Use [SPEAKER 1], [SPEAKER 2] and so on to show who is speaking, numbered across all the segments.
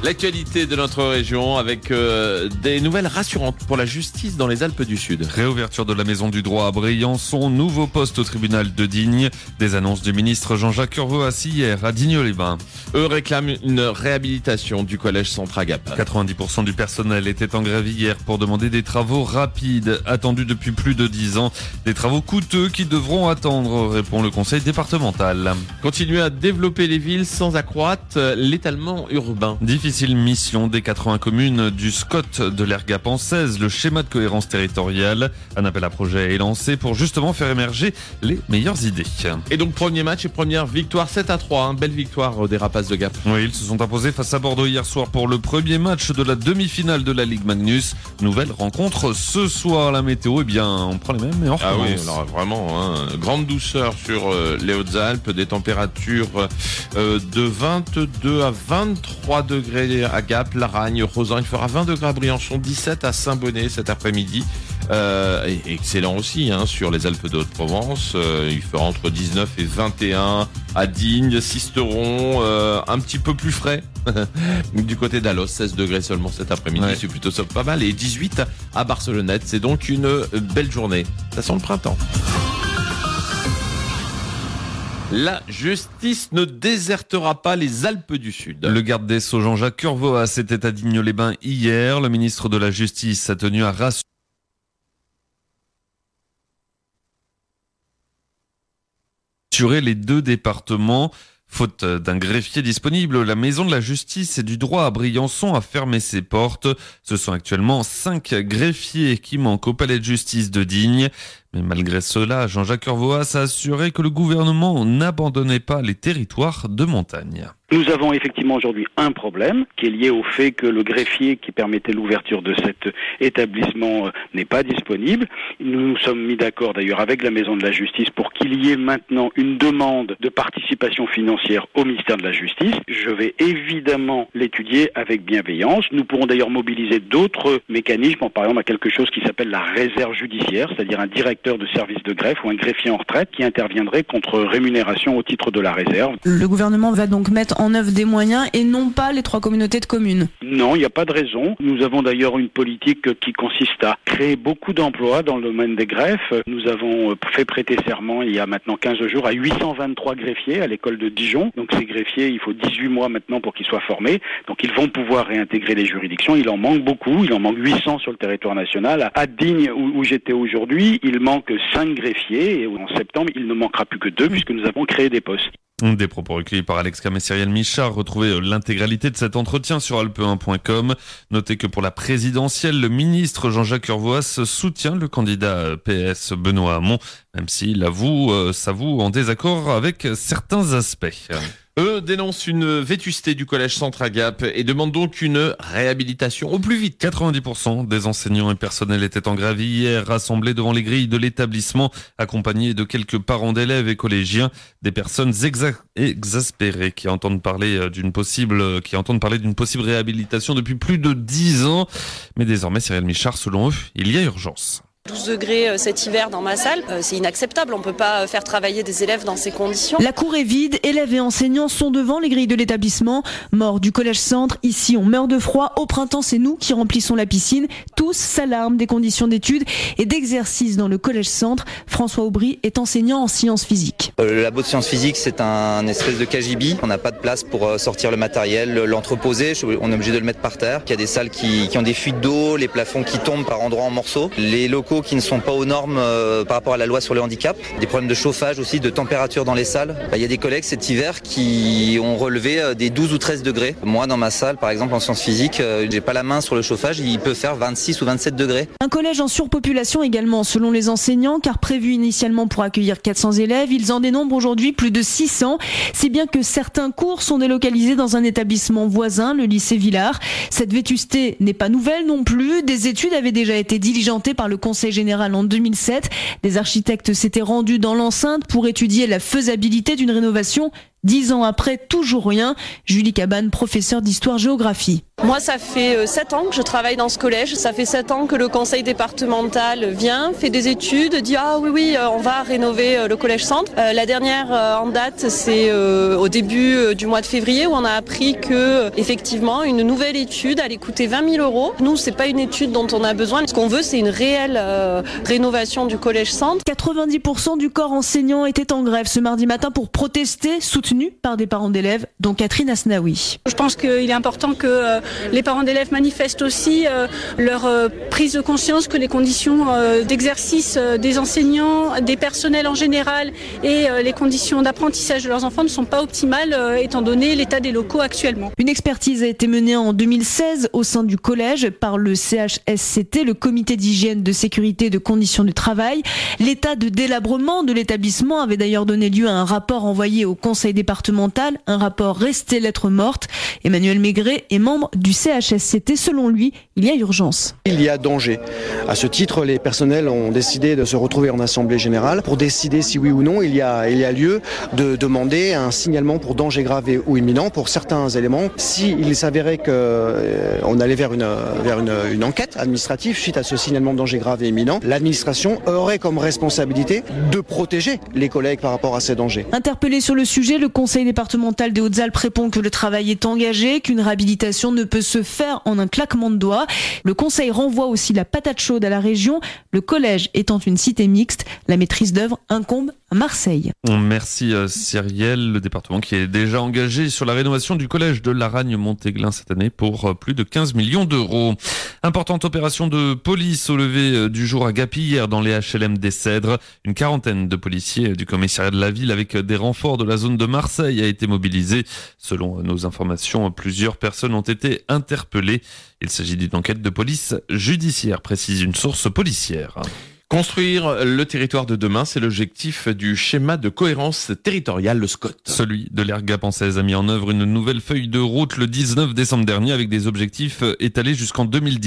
[SPEAKER 1] L'actualité de notre région avec des nouvelles rassurantes pour la justice dans les Alpes du Sud.
[SPEAKER 2] Réouverture de la Maison du Droit à Briançon, nouveau poste au tribunal de Digne. Des annonces du ministre Jean-Jacques Urvoas hier à Digne-les-Bains.
[SPEAKER 1] Eux réclament une réhabilitation du collège Centre-Agape.
[SPEAKER 2] 90% du personnel était en grève hier pour demander des travaux rapides, attendus depuis plus de 10 ans. Des travaux coûteux qui devront attendre, répond le conseil départemental.
[SPEAKER 1] Continuer à développer les villes sans accroître l'étalement urbain.
[SPEAKER 2] Difficile mission des 80 communes du SCOT de l'Ergap en 16. Le schéma de cohérence territoriale. Un appel à projet est lancé pour justement faire émerger les meilleures idées.
[SPEAKER 1] Et donc premier match et première victoire 7-3. Belle victoire des Rapaces de Gap.
[SPEAKER 2] Oui, ils se sont imposés face à Bordeaux hier soir pour le premier match de la demi-finale de la Ligue Magnus. Nouvelle rencontre ce soir. La météo, on prend les mêmes et on recommence.
[SPEAKER 1] Ah oui, alors vraiment, grande douceur sur les Hautes-Alpes, des températures de 22 à 23 degrés à Gap, Laragne, Rosan. Il fera 20 degrés à Briançon, 17 à Saint-Bonnet cet après-midi. Excellent aussi sur les Alpes de Haute-Provence. Il fera entre 19 et 21 à Digne, Sisteron, un petit peu plus frais du côté d'Alos, 16 degrés seulement cet après-midi. Ouais. C'est plutôt pas mal. Et 18 à Barcelonnette. C'est donc une belle journée. Ça sent le printemps. La justice ne désertera pas les Alpes du Sud.
[SPEAKER 2] Le garde des Sceaux Jean-Jacques Urvoas était à Digne-les-Bains hier. Le ministre de la Justice a tenu à rassurer les deux départements. Faute d'un greffier disponible, la Maison de la Justice et du Droit à Briançon a fermé ses portes. Ce sont actuellement 5 greffiers qui manquent au palais de justice de Digne. Mais malgré cela, Jean-Jacques Urvoas a assuré que le gouvernement n'abandonnait pas les territoires de montagne.
[SPEAKER 3] Nous avons effectivement aujourd'hui un problème qui est lié au fait que le greffier qui permettait l'ouverture de cet établissement n'est pas disponible. Nous nous sommes mis d'accord d'ailleurs avec la Maison de la Justice pour qu'il y ait maintenant une demande de participation financière au ministère de la Justice. Je vais évidemment l'étudier avec bienveillance. Nous pourrons d'ailleurs mobiliser d'autres mécanismes, par exemple à quelque chose qui s'appelle la réserve judiciaire, c'est-à-dire un directeur de service de greffe ou un greffier en retraite qui interviendrait contre rémunération au titre de la réserve.
[SPEAKER 4] Le gouvernement va donc mettre en œuvre des moyens et non pas les 3 communautés de communes.
[SPEAKER 3] Non, il n'y a pas de raison. Nous avons d'ailleurs une politique qui consiste à créer beaucoup d'emplois dans le domaine des greffes. Nous avons fait prêter serment il y a maintenant 15 jours à 823 greffiers à l'école de Dijon. Donc ces greffiers, il faut 18 mois maintenant pour qu'ils soient formés. Donc ils vont pouvoir réintégrer les juridictions. Il en manque beaucoup. Il en manque 800 sur le territoire national. À Digne, où j'étais aujourd'hui, il manque 5 greffiers. Et en septembre, il ne manquera plus que 2 puisque nous avons créé des postes.
[SPEAKER 2] Des propos recueillis par Alex Cam et Cyrielle Michard. Retrouvez l'intégralité de cet entretien sur alpe1.com. Notez que pour la présidentielle, le ministre Jean-Jacques Urvoas soutient le candidat PS Benoît Hamon, même s'il s'avoue en désaccord avec certains aspects.
[SPEAKER 1] Eux dénoncent une vétusté du collège Centre-Agape et demandent donc une réhabilitation au plus vite.
[SPEAKER 2] 90% des enseignants et personnels étaient en grève hier, rassemblés devant les grilles de l'établissement, accompagnés de quelques parents d'élèves et collégiens, des personnes exaspérées qui entendent parler d'une possible réhabilitation depuis plus de 10 ans. Mais désormais, Cyrielle Michard, selon eux, il y a urgence.
[SPEAKER 5] 12 degrés cet hiver dans ma salle, c'est inacceptable, on ne peut pas faire travailler des élèves dans ces conditions.
[SPEAKER 4] La cour est vide, élèves et enseignants sont devant les grilles de l'établissement. Mort du collège Centre, ici on meurt de froid, au printemps c'est nous qui remplissons la piscine. Tous s'alarment des conditions d'études et d'exercice dans le collège Centre. François Aubry est enseignant en sciences physiques.
[SPEAKER 6] Le labo de sciences physiques c'est un espèce de KGB, on n'a pas de place pour sortir le matériel, l'entreposer, on est obligé de le mettre par terre. Il y a des salles qui ont des fuites d'eau, les plafonds qui tombent par endroits en morceaux, les locaux qui ne sont pas aux normes par rapport à la loi sur le handicap, des problèmes de chauffage aussi, de température dans les salles. Il y a des collègues cet hiver qui ont relevé des 12 ou 13 degrés. Moi dans ma salle par exemple en sciences physiques, j'ai pas la main sur le chauffage, il peut faire 26 ou 27 degrés.
[SPEAKER 4] Un collège en surpopulation également selon les enseignants, car prévu initialement pour accueillir 400 élèves, ils en dénombrent aujourd'hui plus de 600, si bien que certains cours sont délocalisés dans un établissement voisin, le lycée Villars. Cette vétusté n'est pas nouvelle non plus, des études avaient déjà été diligentées par le Conseil général en 2007. Des architectes s'étaient rendus dans l'enceinte pour étudier la faisabilité d'une rénovation. 10 ans après, toujours rien. Julie Cabane, professeure d'histoire-géographie.
[SPEAKER 5] Moi, ça fait 7 ans que je travaille dans ce collège. Ça fait 7 ans que le conseil départemental vient, fait des études, dit « Ah oui, on va rénover le collège centre ». La dernière en date, c'est au début du mois de février où on a appris que effectivement une nouvelle étude allait coûter 20 000 €. Nous, c'est pas une étude dont on a besoin. Ce qu'on veut, c'est une réelle rénovation du collège centre.
[SPEAKER 4] 90% du corps enseignant était en grève ce mardi matin pour protester, soutenu par des parents d'élèves, dont Catherine Asnaoui.
[SPEAKER 7] Je pense qu'il est important que les parents d'élèves manifestent aussi leur prise de conscience que les conditions d'exercice des enseignants, des personnels en général et les conditions d'apprentissage de leurs enfants ne sont pas optimales étant donné l'état des locaux actuellement.
[SPEAKER 4] Une expertise a été menée en 2016 au sein du collège par le CHSCT, le comité d'hygiène, de sécurité et de conditions du travail. L'état de délabrement de l'établissement avait d'ailleurs donné lieu à un rapport envoyé au conseil départemental, un rapport resté lettre morte. Emmanuel Maigret est membre du CHSCT. Selon lui, il y a urgence.
[SPEAKER 8] Il y a danger. À ce titre, les personnels ont décidé de se retrouver en assemblée générale pour décider si oui ou non il y a lieu de demander un signalement pour danger grave ou imminent pour certains éléments. S'il s'avérait qu'on allait vers une enquête administrative suite à ce signalement de danger grave et imminent, l'administration aurait comme responsabilité de protéger les collègues par rapport à ces dangers.
[SPEAKER 4] Interpellé sur le sujet, le conseil départemental des Hautes-Alpes répond que le travail est engagé, qu'une réhabilitation ne peut se faire en un claquement de doigts. Le conseil renvoie aussi la patate chaude à la région. Le collège étant une cité mixte, la maîtrise d'œuvre incombe à Marseille.
[SPEAKER 2] Merci Cyrielle. Le département qui est déjà engagé sur la rénovation du collège de Laragne-Montéglin cette année pour plus de 15 millions d'euros. Importante opération de police au lever du jour à Gap hier dans les HLM des Cèdres. Une quarantaine de policiers du commissariat de la ville avec des renforts de la zone de Marseille a été mobilisée. Selon nos informations, plusieurs personnes ont été interpellées. Il s'agit d'une enquête de police judiciaire, précise une source policière.
[SPEAKER 1] Construire le territoire de demain, c'est l'objectif du schéma de cohérence territoriale, le SCOT.
[SPEAKER 2] Celui de l'aire gapençaise a mis en œuvre une nouvelle feuille de route le 19 décembre dernier avec des objectifs étalés jusqu'en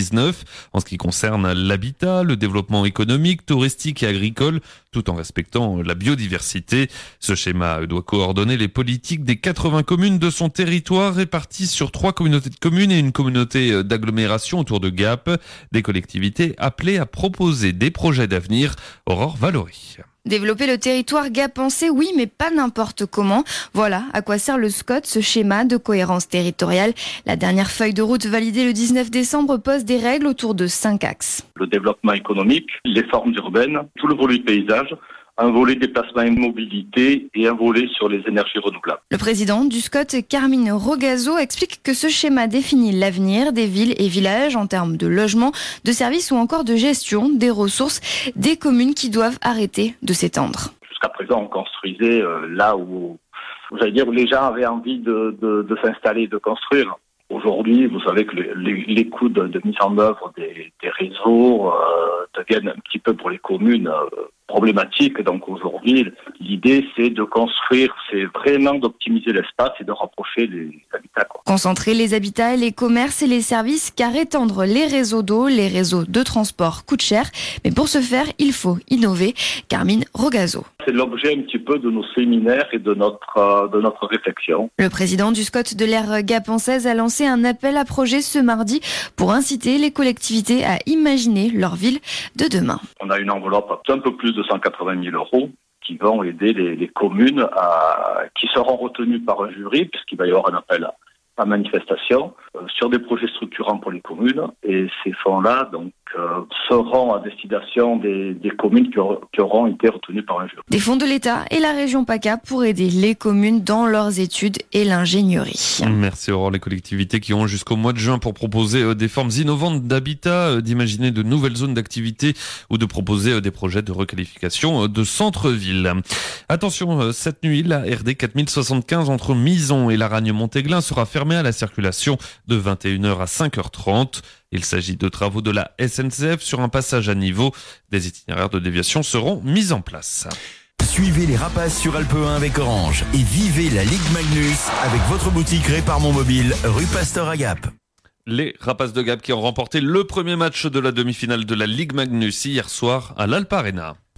[SPEAKER 2] 2019 en ce qui concerne l'habitat, le développement économique, touristique et agricole, tout en respectant la biodiversité. Ce schéma doit coordonner les politiques des 80 communes de son territoire réparties sur 3 communautés de communes et une communauté d'agglomération autour de Gap. Des collectivités appelées à proposer des projets d'avenir. Aurore Valory.
[SPEAKER 9] Développer le territoire gapençais, oui, mais pas n'importe comment. Voilà à quoi sert le SCOT, ce schéma de cohérence territoriale. La dernière feuille de route validée le 19 décembre pose des règles autour de 5 axes.
[SPEAKER 10] Le développement économique, les formes urbaines, tout le volet paysage, un volet déplacement et mobilité et un volet sur les énergies renouvelables.
[SPEAKER 9] Le président du SCOT, Carmine Rogazo, explique que ce schéma définit l'avenir des villes et villages en termes de logement, de services ou encore de gestion des ressources des communes qui doivent arrêter de s'étendre.
[SPEAKER 10] Jusqu'à présent, on construisait là où, j'allais dire, les gens avaient envie de s'installer, de construire. Aujourd'hui, vous savez que les coûts de mise en œuvre des réseaux deviennent un petit peu pour les communes problématiques. Donc aujourd'hui, l'idée c'est de construire, c'est vraiment d'optimiser l'espace et de rapprocher les habitats.
[SPEAKER 9] Concentrer les habitats, les commerces et les services, car étendre les réseaux d'eau, les réseaux de transport coûte cher. Mais pour ce faire, il faut innover. Carmine Rogazo.
[SPEAKER 10] C'est l'objet un petit peu de nos séminaires et de notre réflexion.
[SPEAKER 9] Le président du SCOT de l'aire gapençaise a lancé un appel à projet ce mardi pour inciter les collectivités à imaginer leur ville de demain.
[SPEAKER 10] On a une enveloppe d'un peu plus de 180 000 € qui vont aider les communes qui seront retenues par un jury puisqu'il va y avoir un appel à manifestation sur des projets structurants pour les communes et ces fonds-là donc seront à destination des communes qui auront été retenues par un jury.
[SPEAKER 9] Des fonds de l'État et la région PACA pour aider les communes dans leurs études et l'ingénierie.
[SPEAKER 2] Merci Aurore. Les collectivités qui ont jusqu'au mois de juin pour proposer des formes innovantes d'habitat, d'imaginer de nouvelles zones d'activité ou de proposer des projets de requalification de centre-ville. Attention, cette nuit, la RD 4075 entre Mison et Laragne-Montéglin sera fermée à la circulation de 21h à 5h30. Il s'agit de travaux de la SNCF sur un passage à niveau. Des itinéraires de déviation seront mis en place.
[SPEAKER 11] Suivez les rapaces sur Alpe 1 avec Orange et vivez la Ligue Magnus avec votre boutique Répare Mon Mobile, rue Pasteur à Gap.
[SPEAKER 2] Les Rapaces de Gap qui ont remporté le premier match de la demi-finale de la Ligue Magnus hier soir à l'Alpe Arena.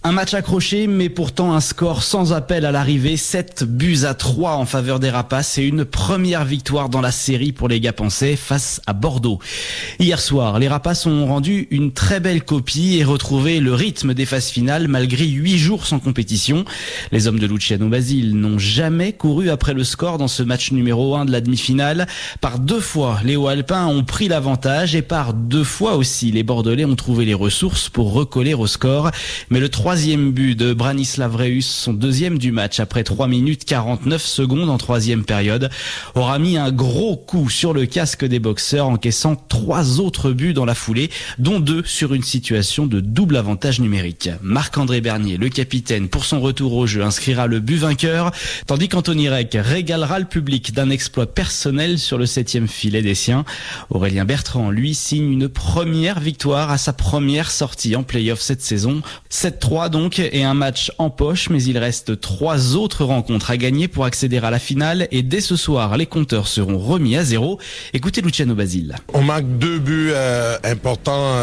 [SPEAKER 12] Un match accroché, mais pourtant un score sans appel à l'arrivée. 7-3 en faveur des Rapaces et une première victoire dans la série pour les Gapençais face à Bordeaux. Hier soir, les Rapaces ont rendu une très belle copie et retrouvé le rythme des phases finales malgré 8 jours sans compétition. Les hommes de Luciano Basile n'ont jamais couru après le score dans ce match numéro 1 de la demi-finale. Par 2 fois, les Hauts-Alpins ont pris l'avantage et par 2 fois aussi, les Bordelais ont trouvé les ressources pour recoller au score. Mais le 3e but de Branislav Reus, son 2e du match après 3 minutes 49 secondes en 3e période, aura mis un gros coup sur le casque des boxeurs, encaissant 3 autres buts dans la foulée, dont 2 sur une situation de double avantage numérique. Marc-André Bernier, le capitaine, pour son retour au jeu, inscrira le but vainqueur, tandis qu'Anthony Reck régalera le public d'un exploit personnel sur le 7e filet des siens. Aurélien Bertrand, lui, signe une première victoire à sa première sortie en play-off cette saison. 7-3 donc, et un match en poche, mais il reste 3 autres rencontres à gagner pour accéder à la finale, et dès ce soir, les compteurs seront remis à 0. Écoutez Luciano Basile.
[SPEAKER 13] On marque 2 buts importants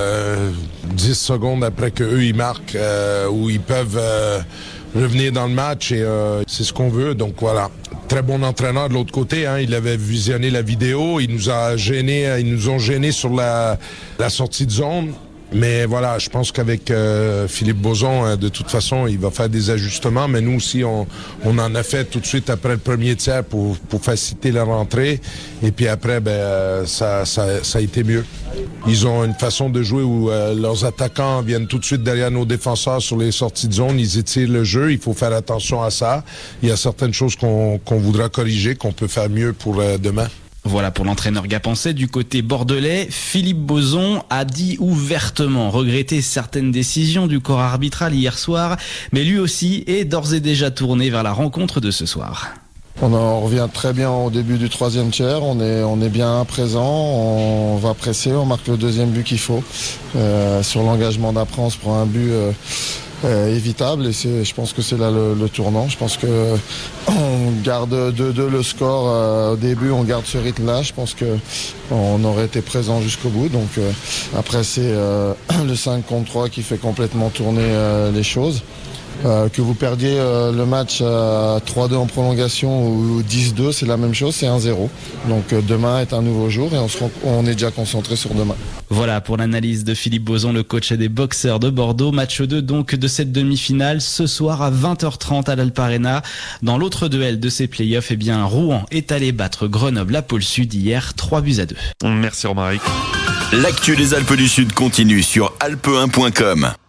[SPEAKER 13] 10 secondes après qu'eux ils marquent, où ils peuvent revenir dans le match, et c'est ce qu'on veut, donc voilà. Très bon entraîneur de l'autre côté, il avait visionné la vidéo, ils nous ont gênés sur la sortie de zone. Mais voilà, je pense qu'avec Philippe Bozon, de toute façon, il va faire des ajustements. Mais nous aussi, on en a fait tout de suite après le premier tiers pour faciliter la rentrée. Et puis après, ça a été mieux. Ils ont une façon de jouer où leurs attaquants viennent tout de suite derrière nos défenseurs sur les sorties de zone. Ils étirent le jeu. Il faut faire attention à ça. Il y a certaines choses qu'on voudra corriger, qu'on peut faire mieux pour demain.
[SPEAKER 12] Voilà pour l'entraîneur gapençais. Du côté bordelais, Philippe Bozon a dit ouvertement regretter certaines décisions du corps arbitral hier soir, mais lui aussi est d'ores et déjà tourné vers la rencontre de ce soir.
[SPEAKER 14] On revient très bien au début du 3e tiers, on est bien présent, on va presser, on marque le 2e but qu'il faut. Sur l'engagement d'après, on se prend un but évitable, et je pense que c'est là le tournant. Je pense que on garde 2-2 le score au début, on garde ce rythme-là. Je pense que on aurait été présent jusqu'au bout. Donc après c'est le 5 contre 3 qui fait complètement tourner les choses. Que vous perdiez le match à 3-2 en prolongation ou 10-2, c'est la même chose, c'est 1-0. Donc demain est un nouveau jour et on est déjà concentré sur demain.
[SPEAKER 12] Voilà pour l'analyse de Philippe Bozon, le coach des boxeurs de Bordeaux. Match 2 donc de cette demi-finale ce soir à 20h30 à l'Alp Arena. Dans l'autre duel de ces playoffs, Rouen est allé battre Grenoble à Pôle Sud hier 3-2.
[SPEAKER 2] Merci Romaric.
[SPEAKER 11] L'actu des Alpes du Sud continue sur alpe1.com.